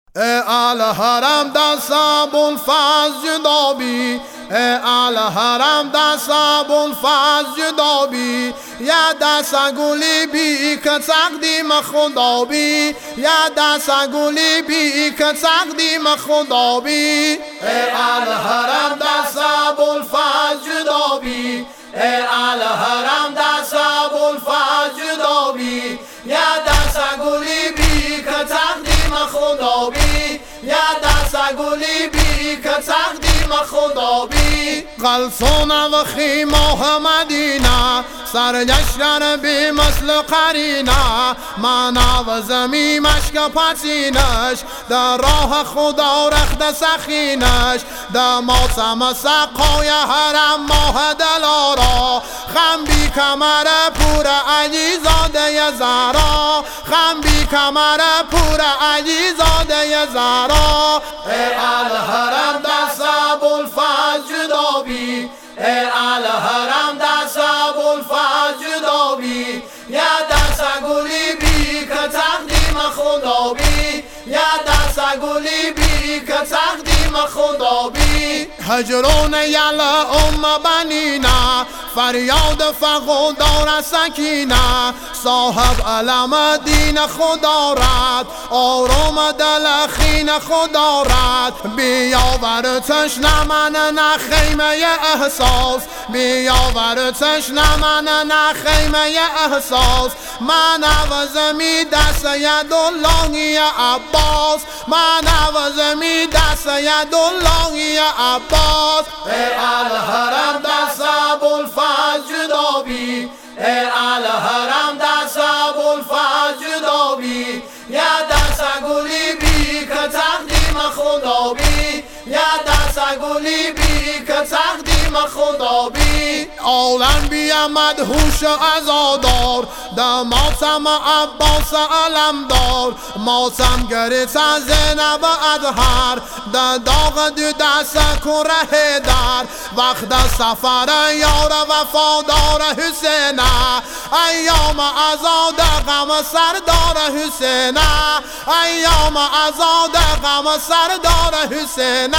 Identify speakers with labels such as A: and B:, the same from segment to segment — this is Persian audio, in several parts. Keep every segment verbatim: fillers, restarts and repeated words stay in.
A: ال حرم دست ابوالفضل جدا بی، ال حرم دست ابوالفضل جدا بی، یا دست گلی بی که تقدیم خدا بی، یا دست گلی بی که تقدیم خدا بی. ال حرم دست ابوالفضل جدا بی، ال حرم دست ابوالفضل جدا بی، یا دست گلی بی که تقدیم خدا بی، یا دست گلی بی که تقدیم خدا بی. قلسون و خیمه مدینه سرگشتن بی مثل قرینه، من و زمین مشک پسینش در راه خدا رخت سخینش، در موسم سقای حرم ماه دلارا، خم بی کمر پور علی زاده زهرا، خم بی کمر پور علی زاده زهرا. ال حرم دست ابوالفضل جدا بی، ال حرم دست ابوالفضل جدا بی، یا دست گلی بی که تقدیم خدا بی، یا دست گلی بی که تقدیم خدا بی. هجرون یل ام بنینه فریاد فقر دار سکینه، صاحب علم دین خدا رد آرام دل خین خدا رد، بیاور تشنه من نه خیمه احساس، بیاور تشنه من نه خیمه احساس، من و زمین دست یداللهی عباس، من و زمین دست یداللهی عباس. ال حرم دست ابوالفضل جدا بی، ال حرم دست ابوالفضل جدا بی، یا دست گلی بی که تقدیم خدا بی، یا دست گلی بی که تقدیم خدا بی. عالم بیا مدهوش عزادار در ماتم عباس علمدار، ماتم گریت از زینب اطهر در داغ دو دست کره در، وقت سفر یار وفادار حسین، ایام عزاد غم سردار حسین، ایام عزاد غم سردار حسین.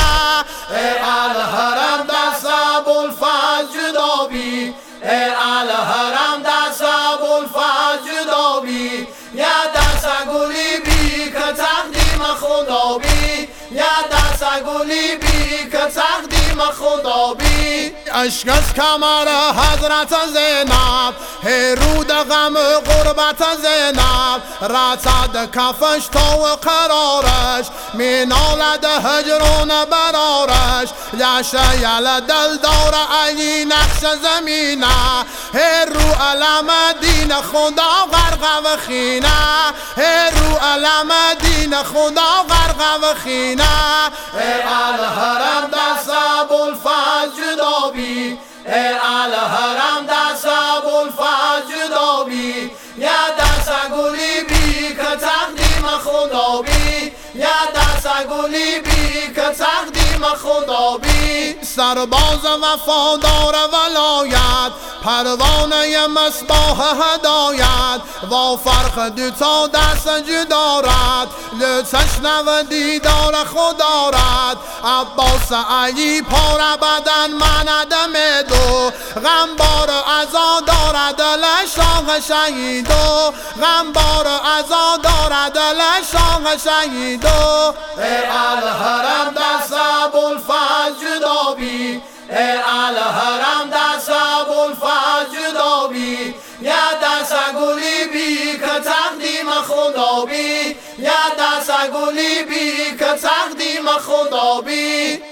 A: ال حرم دست ابوالفضل جدا بی، ال حرم دست ابوالفضل جدا بی، یا دست گلی بی که تقدیم خدا بی، یا دست گلی بی که تقدیم خدا بی. عشق از کمر حضرت زینب هرود غم غربت زینب، رتد کفش تا قرارش مینالد هجرون برارش، یشه یل دل دار علی نقش زمینه، هر رو علم دین خدا غرق و خینه، هر رو علم دین خدا غرق و خینه. ال حرم دست ابوالفضل جدا بی، ال حرم دست ابوالفضل جدا بی، یا دست گلی بی که تقدیم خدا بی، یا دست گلی بی که تقدیم خدا بی. سرباز وفادار ولایت پروانه مصباح هدایت، و فرق دو تا دست جدا رد لتشنه و دیدار خدا رد، عباس علی پاره بدن من دم دو، غمبار عزا دارد دل شاه شهیدو، غمبار عزا دارد دل شاه شهیدو. ال حرم دست ابوالفضل جدا بی، ال حرم دست ابوالفضل جدا بی، یا دست گلی بی که تقدیم خدا بی، یا دست گلی بی که تقدیم خدا بی.